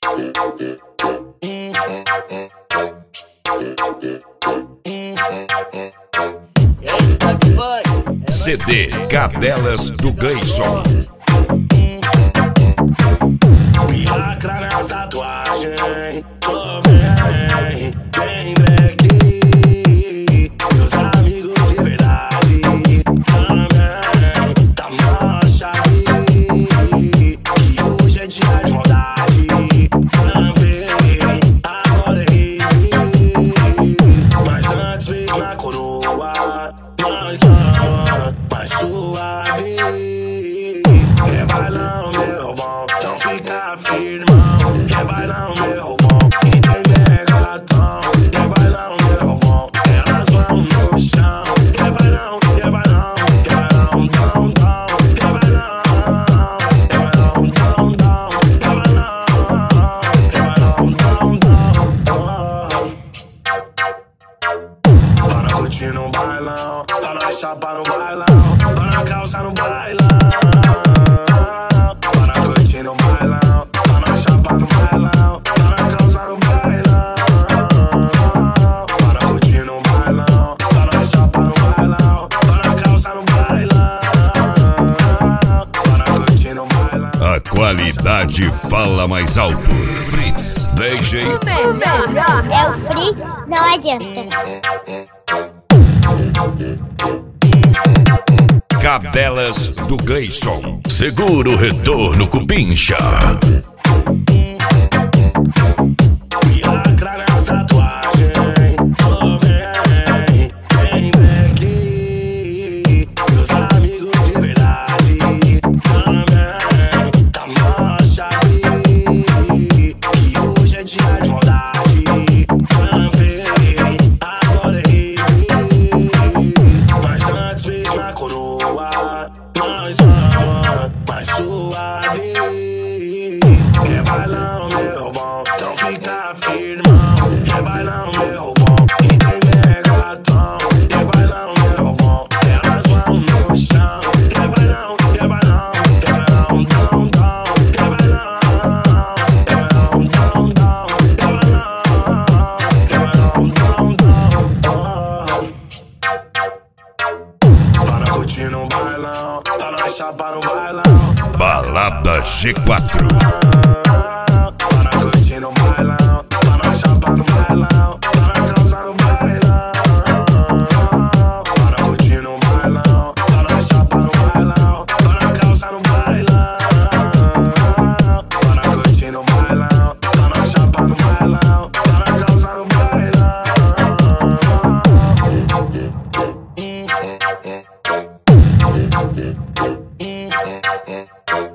CD Cadelas do Gleison. Lacra nas tatuagens, tô bem, bem black. Meus amigos de verdade também tá mancha aí. Que hoje é dia de maldade também, agora é rave. Mas antes mesmo na coroa, mais suave. É bailão, meu bom, então fica firmão. É bailão, meu bom, e tem megatron. É bailão, meu bom, elas vão no chão. É bailão, é bailão, é bailão, dão, dão. É bailão, é bailão, dão, dão. É bailão, dão, dão. Para curtir no bailão, para chapar no bailão, para calçar no bailão. Para curtir no bailão, para chapar no bailão, para calçar no bailão. Para curtir no bailão, para chapar no bailão, para calçar no bailão. Para curtir no bailão. A qualidade fala mais alto. Fritz, DJ. O melhor É o free, não adianta. Cadelas do Gleison. Segura o retorno, Cupincha. Lacra nas tatuagens, tô bem, bem black. Meus amigos de verdade também tá mancha aí. Que hoje é dia de maldade também, agora é rave. Mas antes mesmo na coroa, mais suave. É bailão, meu bom, então fica firmão. É bailão, meu bom, e tem megatron. É bailão, meu bom, elas vão no chão. É bailão, é bailão, é bailão, dão, dão. É bailão, é bailão, dão, dão. É bailão, dão, dão. Para curtir no bailão, para chapar no bailão. Balada G4. Para curtir no bailão, para chapar no bailão, para causar no bailão. Para curtir no bailão, para chapar no bailão, para causar no bailão. Para curtir no bailão, para chapar no bailão, para causar no bailão.